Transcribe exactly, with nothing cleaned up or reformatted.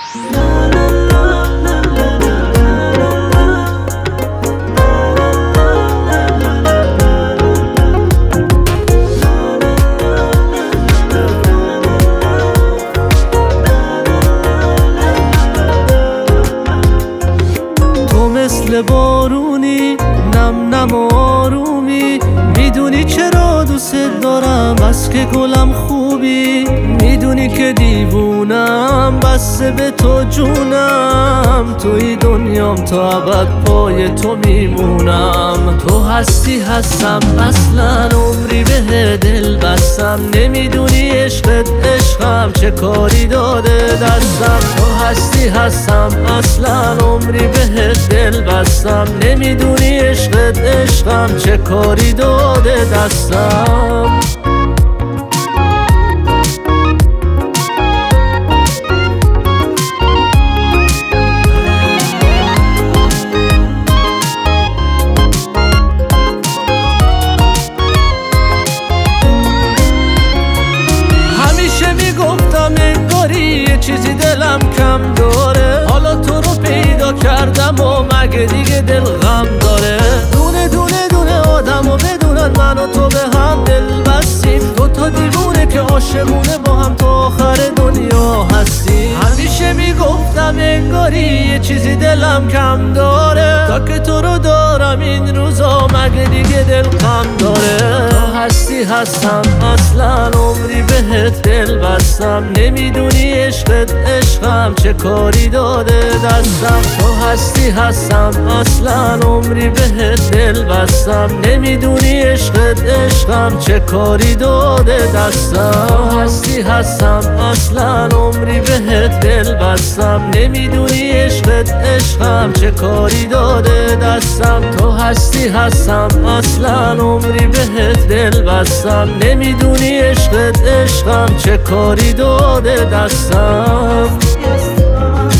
مثل بارونی نم نم و آرومی، میدونی چرا دوست دارم بس که گلم خوبی، میدونی که دیوونم بسته به تو جونم، توی دنیام تا ابد پای تو میمونم. تو هستی هستم اصلا عمری به دل بستم، نمیدونی عشقت عشقم چه کاری داده دستم. تو هستی هستم اصلا عمری به دل بستم، نمیدونی عشقت عشقم چه کاری داده دستم. همیشه میگفتم انگاری یه چیزی دلم کم داره، حالا تو رو پیدا کردم و مگه دیگه دل غم داره. دونه دونه دونه آدم و بدونن من و تو به هم دل بستیم، دو تا دیوونه که عاشقونه با هم تا آخر دنیا هستیم. همیشه میگفتم انگاری یه چیزی دلم کم داره، تا که تو رو دارم این روزا مگه دیگه دل غم داره. تو هستی هستم اصلا عمری بهت دل بستم، نمیدونی عشقت عشقم چه کاری داده دستم. تو هستی هستم اصلا عمری بهت دل بستم، نمیدونی عشقت عشقم چه کاری داده دستم. تو هستی هستم اصلا عمری بهت دل بستم، نمیدونی عشقت عشقم چه کاری داده دستم. تو هستی هستم اصلا عمری بهت دل بستم، نمیدونی عشقت عشقم چه کاری داده دستم.